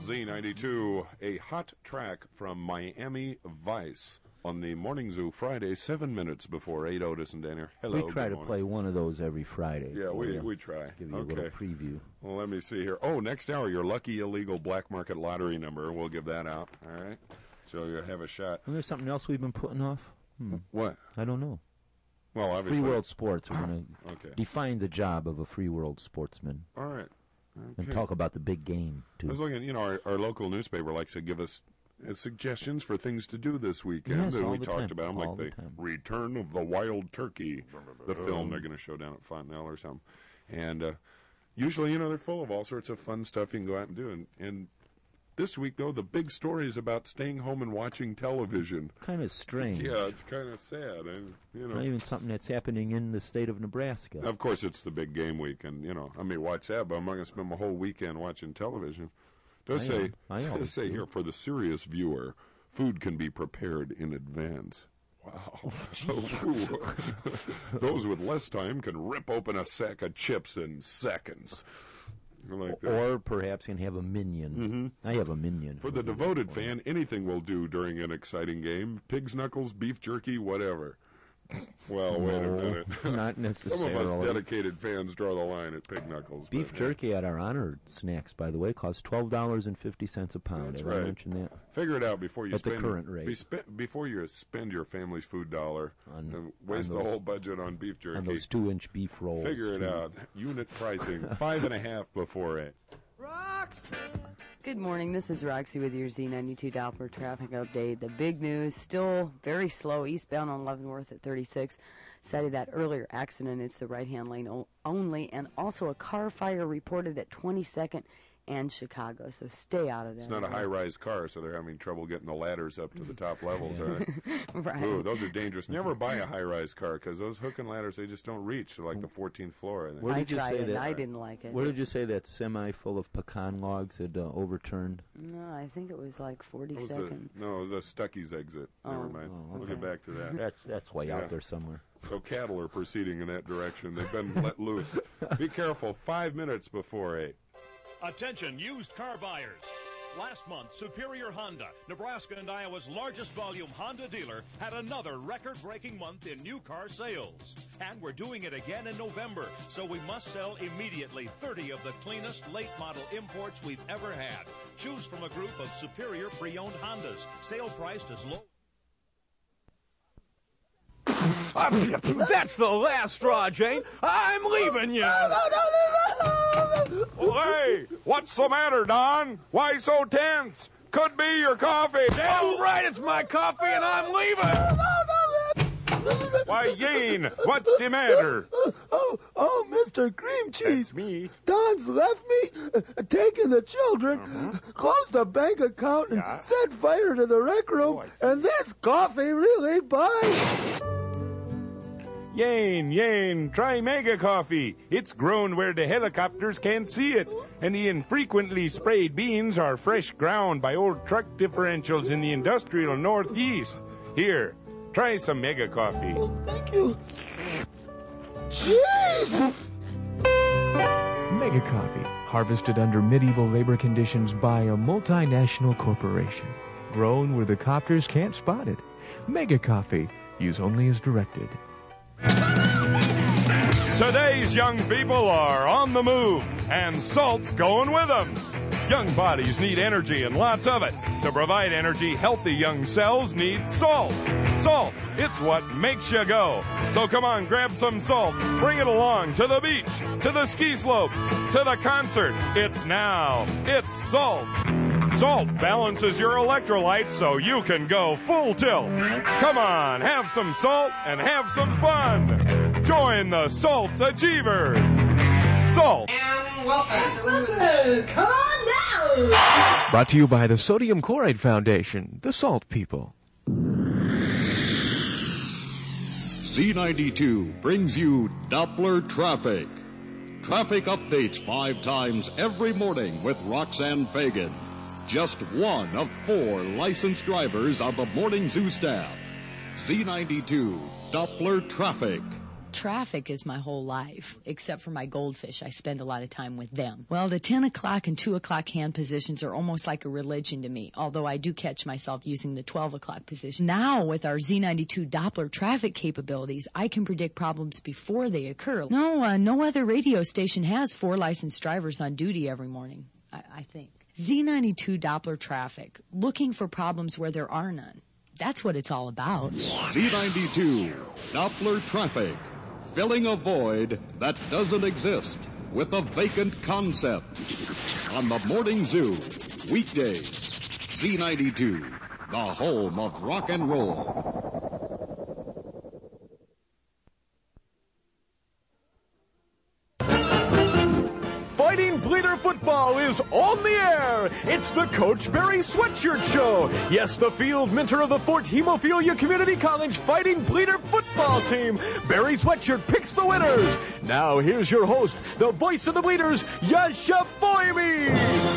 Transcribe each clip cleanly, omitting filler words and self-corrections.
Z92, a hot track from Miami Vice on the Morning Zoo Friday, 7 minutes before 8. Otis and Danner. Hello. We try to play one of those every Friday. Yeah, we try. Give you a little preview. Well, let me see here. Oh, next hour, your lucky illegal black market lottery number. We'll give that out. All right. So you'll have a shot. And there's something else we've been putting off? What? I don't know. Well, obviously. Free world sports. We're going to define the job of a free world sportsman. All right. Okay. And talk about the big game, too. I was looking, our local newspaper likes to give us suggestions for things to do this weekend. Yes, and all we the talked time. about them, like the Return of the Wild Turkey, the film they're going to show down at Fontenelle or something. And usually, they're full of all sorts of fun stuff you can go out and do. And this week, though, the big story is about staying home and watching television. Kind of strange. Yeah, it's kind of sad. And, Not even something that's happening in the state of Nebraska. Of course, it's the big game week, and, I may watch that, but I'm not going to spend my whole weekend watching television. It does say here, for the serious viewer, food can be prepared in advance. Wow. Those with less time can rip open a sack of chips in seconds. Like or perhaps can have a minion. I have a minion. For the devoted fan, anything will do during an exciting game. Pig's knuckles, beef jerky, whatever. Well, wait a minute. Not necessarily. Some of us dedicated fans draw the line at pig knuckles. Beef jerky at our honored snacks, by the way, costs $12.50 a pound. That's Did I mention that? Figure it out before you spend the current rate. Before you spend your family's food dollar and waste the whole budget on beef jerky. On those 2-inch beef rolls. Figure it out. Unit pricing, 5.5 before 8. Roxy! Good morning. This is Roxy with your Z92 Doppler traffic update. The big news, still very slow, eastbound on Leavenworth at 36. Cited that earlier accident. It's the right-hand lane only. And also a car fire reported at 22nd and Chicago, so stay out of that. It's not a high-rise car, so they're having trouble getting the ladders up to the top levels, right? Right. Ooh, those are dangerous. Never buy a high-rise car, because those hook and ladders, they just don't reach to, like, the 14th floor, I think. Where did you tried say it, that? I didn't like it. Where did you say that semi full of pecan logs had overturned? No, I think it was like 42nd. No, it was a Stuckey's exit. Never mind. We'll get back to that. That's way out there somewhere. So cattle are proceeding in that direction. They've been let loose. Be careful. 5 minutes before 8. Attention, used car buyers. Last month, Superior Honda, Nebraska and Iowa's largest volume Honda dealer, had another record-breaking month in new car sales. And we're doing it again in November, so we must sell immediately 30 of the cleanest late-model imports we've ever had. Choose from a group of superior pre-owned Hondas, sale priced as low. That's the last straw, Jane. I'm leaving you. Hey, what's the matter, Don? Why so tense? Could be your coffee. Damn right, it's my coffee, and I'm leaving. Why, Yane, what's the matter? Oh, Mr. Cream Cheese. That's me. Don's left me, taken the children, closed the bank account, and set fire to the rec room, and this coffee really bites. Yane, try Mega Coffee. It's grown where the helicopters can't see it, and the infrequently sprayed beans are fresh ground by old truck differentials in the industrial Northeast. Here, try some Mega Coffee. Oh, thank you. Jeez! Mega Coffee, harvested under medieval labor conditions by a multinational corporation. Grown where the copters can't spot it. Mega Coffee, use only as directed. Today's young people are on the move, and salt's going with them. Young bodies need energy and lots of it. To provide energy, healthy young cells need salt. Salt, it's what makes you go. So come on, grab some salt. Bring it along to the beach, to the ski slopes, to the concert. It's now. It's salt. Salt balances your electrolytes so you can go full tilt. Come on, have some salt and have some fun. Join the Salt Achievers. Salt. Come on now. Brought to you by the Sodium Chloride Foundation, the Salt People. Z92 brings you Doppler Traffic. Traffic updates 5 times every morning with Roxanne Fagan. Just one of 4 licensed drivers of the Morning Zoo staff. Z92 Doppler Traffic. Traffic is my whole life, except for my goldfish. I spend a lot of time with them. Well, the 10 o'clock and 2 o'clock hand positions are almost like a religion to me, although I do catch myself using the 12 o'clock position. Now, with our Z92 Doppler traffic capabilities, I can predict problems before they occur. No other radio station has 4 licensed drivers on duty every morning, I think. Z92 Doppler traffic, looking for problems where there are none. That's what it's all about. Z92 Doppler traffic. Filling a void that doesn't exist with a vacant concept. On the Morning Zoo, weekdays. Z92, the home of rock and roll. Fighting Bleeder Football is on the air. It's the Coach Barry Sweatshirt Show. Yes, the field mentor of the Fort Hemophilia Community College Fighting Bleeder Football team. Barry Sweatshirt picks the winners. Now, here's your host, the voice of the Bleeders, Yasha Foimi.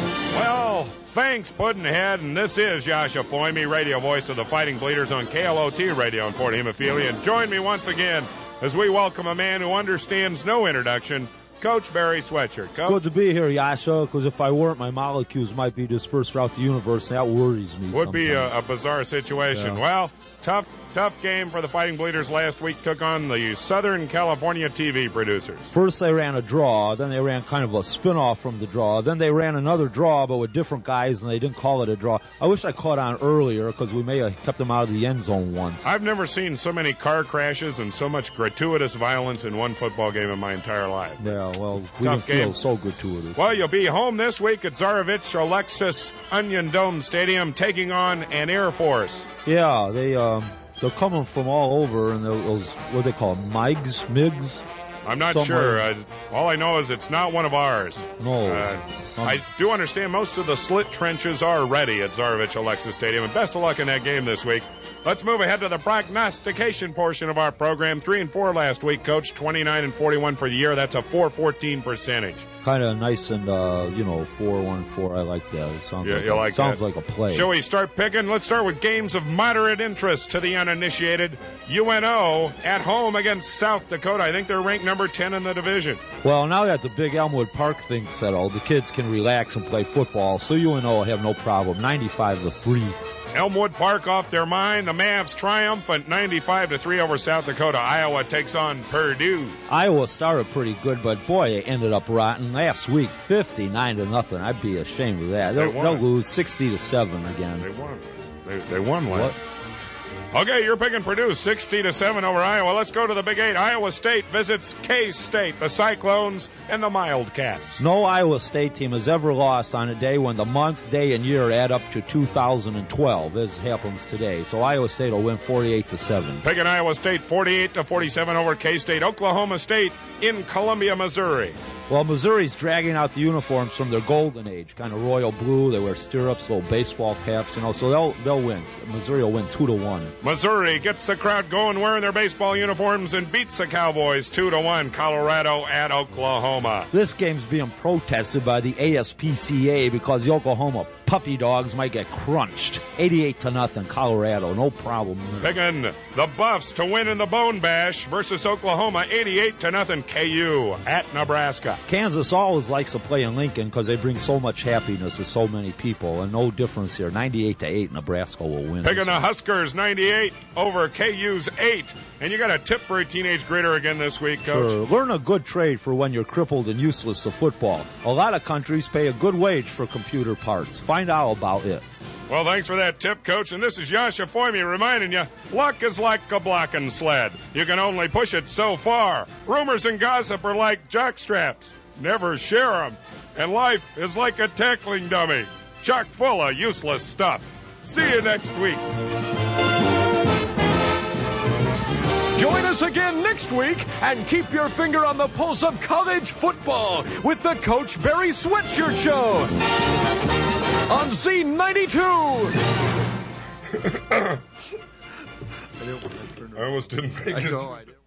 Well, thanks, Puddinhead, and this is Yasha Foimi, radio voice of the Fighting Bleeders on KLOT Radio in Fort Hemophilia. And join me once again as we welcome a man who understands no introduction, Coach Barry Sweatshirt. Coach? Good to be here, Yasha, because if I weren't, my molecules might be dispersed throughout the universe, and that worries me. Would be a bizarre situation. Yeah. Well, tough game for the Fighting Bleeders last week. Took on the Southern California TV producers. First they ran a draw, then they ran kind of a spin-off from the draw, then they ran another draw but with different guys, and they didn't call it a draw. I wish I caught on earlier because we may have kept them out of the end zone once. I've never seen so many car crashes and so much gratuitous violence in one football game in my entire life. Yeah, well, we Tough didn't feel game. so gratuitous. Well, you'll be home this week at Tsarevich Alexis Onion Dome Stadium taking on an Air Force. Yeah, they're coming from all over, and those, what do they call them, MiGs? I'm not Somewhere. sure. All I know is it's not one of ours. No. I do understand most of the slit trenches are ready at Tsarevich Alexis Stadium, and best of luck in that game this week. Let's move ahead to the prognostication portion of our program. 3-4 last week, Coach. 29-41 for the year. That's a .414 percentage. Kind of nice and, 4-1-4. I like that. It sounds like a play. Shall we start picking? Let's start with games of moderate interest to the uninitiated. UNO at home against South Dakota. I think they're ranked number 10 in the division. Well, now that the big Elmwood Park thing settled, the kids can relax and play football, so UNO will have no problem. 95-3. Elmwood Park off their mind. The Mavs triumphant 95-3 over South Dakota. Iowa takes on Purdue. Iowa started pretty good, but boy, it ended up rotten. Last week, 59-0. I'd be ashamed of that. They'll lose 60-7 again. They won. They won last. Okay, you're picking Purdue 60-7 over Iowa. Let's go to the Big 8. Iowa State visits K-State, the Cyclones, and the Wildcats. No Iowa State team has ever lost on a day when the month, day, and year add up to 2012, as happens today. So Iowa State will win 48-7. Picking Iowa State 48-47 over K-State. Oklahoma State in Columbia, Missouri. Well, Missouri's dragging out the uniforms from their golden age, kind of royal blue. They wear stirrups, little baseball caps, so they'll win. Missouri will win 2-1. Missouri gets the crowd going wearing their baseball uniforms and beats the Cowboys 2-1. Colorado at Oklahoma. This game's being protested by the ASPCA because the Oklahoma puppy dogs might get crunched. 88-0, Colorado, no problem. Picking the Buffs to win in the Bone Bash versus Oklahoma, 88-0, KU at Nebraska. Kansas always likes to play in Lincoln because they bring so much happiness to so many people, and no difference here. 98-8, Nebraska will win. Picking the Huskers 98 over KU's 8. And you got a tip for a teenage grader again this week, Coach? Sure. Learn a good trade for when you're crippled and useless to football. A lot of countries pay a good wage for computer parts. Find out about it. Well, thanks for that tip, Coach. And this is Yasha Foimi reminding you, luck is like a blocking sled. You can only push it so far. Rumors and gossip are like jockstraps. Never share them. And life is like a tackling dummy, chock full of useless stuff. See you next week. Join us again next week and keep your finger on the pulse of college football with the Coach Barry Sweatshirt Show on Z92. I almost didn't make it.